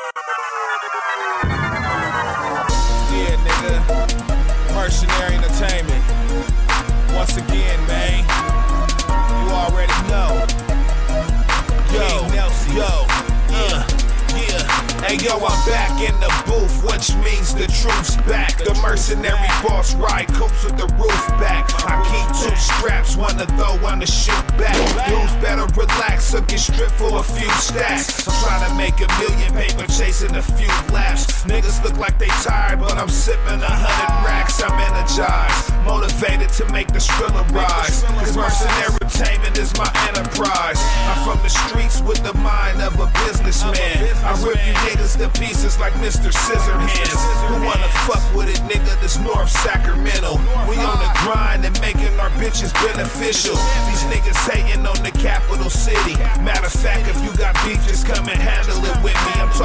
Yeah, nigga. Mercenary Entertainment. Once again, man. You already know. Yo. Hey yo, I'm back in the booth, which means the truth's back. The mercenary boss ride coops with the roof back. I keep 2 straps, one to throw, one to shoot back. Dudes better relax or get stripped for a few stacks. I'm trying to make $1 million, paper chasing a few laps. Niggas look like they tired, but I'm sipping 100 racks. I'm energized, motivated to make the Skrilla rise. Cause mercenary entertainment is my enterprise. I'm from the streets with the mind of a businessman. I rip you niggas to pieces like Mr. Scissorhands. Who wanna fuck with it, nigga? This North Sacramento. We on the grind and making our bitches beneficial. These niggas hating on the capital city. Matter of fact, if you got beef, just come and handle it with me. I'm